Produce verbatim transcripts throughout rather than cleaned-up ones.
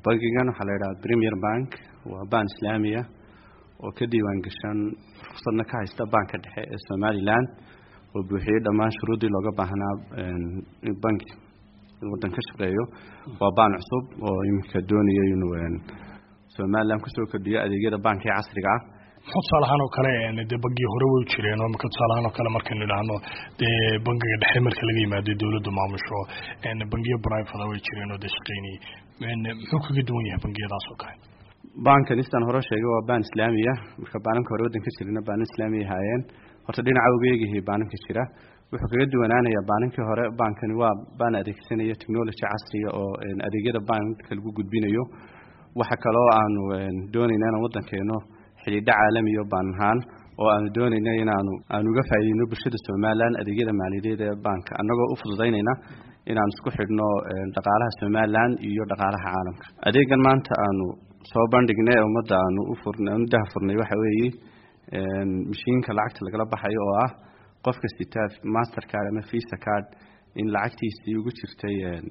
bankigan waxa la yiraahdaa Premier Bank waa bank Islaami ah oo ka diiwaan gashan fursadna ka haysta banka dhexe ee Somaliland oo buuxiyay dhammaan shuruudii looga baahnaa banki wadanka shaqeeyo waa bank cusub oo imika doonaya inuu Somaliland ku soo kordhiyo adeegyada bankiga casriga ah xusalahan oo kale ee bangiga hore way jireen oo marka xusalahan oo kale markii la ilaahno ee bangiga dhexe marka laga yimaado dawladda maamusho ee bangiga private way jireen oo shaqeynay muxuu kaga duwan yahay bangiyadaas oo kale bankan istan hore sheegay waa bank Islaami ah marka banka hore wadanka jirina bank Islaami hayeen horta dhinaca ugeeyay banka jira wuxuu kaga duwanaanayaa banka hore bankani waa ban adeegsanaya technology casri ah oo adeegyada banka lagu gudbinayo waxa kale oo aan doonaynaa in wadankeeno xiriir caalami ah banahan oo aan doonaynaa in aanu aan uga faa'iideyno bulshada Soomaaliland adeegyada maaliyadeed ee banka anagoo u fududeynayna in aan isku xidhno dhaqaalaha Soomaaliland iyo dhaqaalaha caalamka adeegan maanta aanu soo bandhignay ummadda aanu u furnay undada furnay waxa weeye een mishiinka lacagta laga baxayo oo ah qofka sita Mastercard ama Visa card in lacagtiisa ugu jirtay een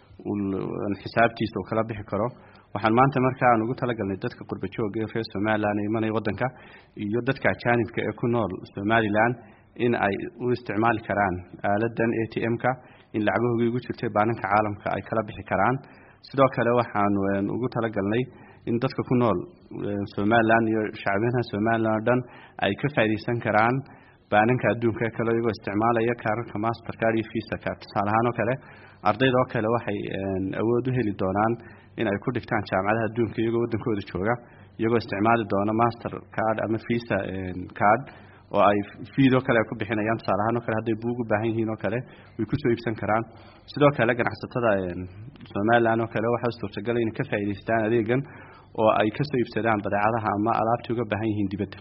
uu xisaabtiisa oo kala bixi karo waxaan maanta markaa aan ugu talagalnay dadka qurba jooga ee reer Soomaaliland ee imanay wadanka iyo dadka ajaanibka ee ku nool Soomaaliland in ay u isticmaali karaan aaladan A T M-ka in lacagahooda ugu jirtay banka caalamka ay kala bixi karaan sidoo kale waxaan ugu talagalnay in dadka ku nool Soomaaliland iyo shacabka Soomaaliland dhan ay ka faa'iideysan karaan banka adduunka kale iyagoo isticmaalaya kaararka Mastercard iyo Visa card salahan oo kale ardayda oo kale waxay awood u heli doonaan in ay ku dhigtaan jaamacadaha adduunka iyagoo wadankooda jooga iyagoo isticmaali doona Mastercard ama Visa card oo ay fiido kale ku bixinayaan salahan oo kale haday buug u baahan yihiin oo kale way ku soo iibsan karaan sidoo kale ganacsatada Soomaaliland oo kale waxa suurtagal ah in ka faa'iideystaan adeegan oo ay ka soo iibsadaan badeecadaha ama alaabta uga baahan yihiin dibadda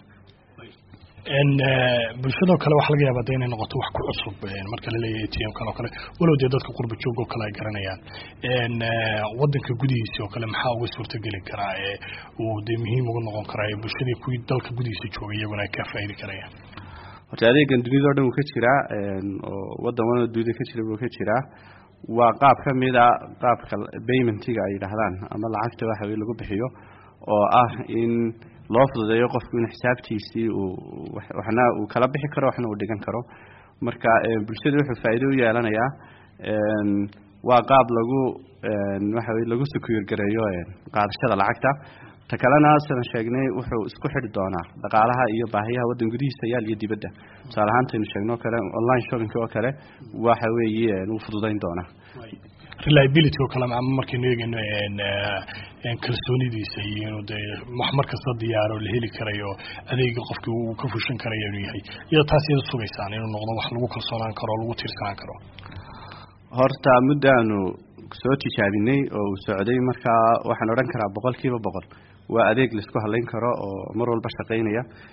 en bulshada kale waxa laga yaabaa inay noqoto wax ku cusub marka la leeyahay A T M kan oo kale walow dadka qurba joog oo kale ay garanayaan en wadanka gudihiisa oo kale maxaa uga suurtagali karaa ee uu de muhiim ugu noqon karaa bulshada ku dalka gudihiisa jooga iyaguna ka faa'iido karayaan horta adeegan dunida oo dhan uu ka jira oo wadan wada dunida ka jira uu ka jira waa qaab kamid ah qaabka payment-iga ay yiraahdaan ama lacagta waxa weey lagu bixiyo oo ah in loo fududeeyo qofku in xisaabtiisii uu waxna uu kala bixi karo waxna uu dhigan karo marka bulshada wuxuu faa'iido u yeelanayaa een waa qaab lagu een waxa weey lagu secure gareeyo qaadashada lacagta ta kalena sida sheegnay wuxuu isku xidhi doonaa dhaqaalaha iyo baahiyaha wadan gudihiisa yaal iyo dibadda salahaanteenu sheegno kale online shopping oo kale waxa weeye uu fududeyn doonaa reliability oo kala ama markii neegano een een kalsoonidiisa iyo wax markasta diyaaro la heli karayo adeega qofka uu ka fushan karayo inuu yahay iyo taas iyada sugaysaan inuu noqdo wax lagu kalsoonaan karo lagu tiirsanaan karo horta muddaanu soo tijaabinay oo socday marka waxaan oran karaa boqolkiiba boqol waa adeeg la isku haleyn karo oo mar walba shaqeynaya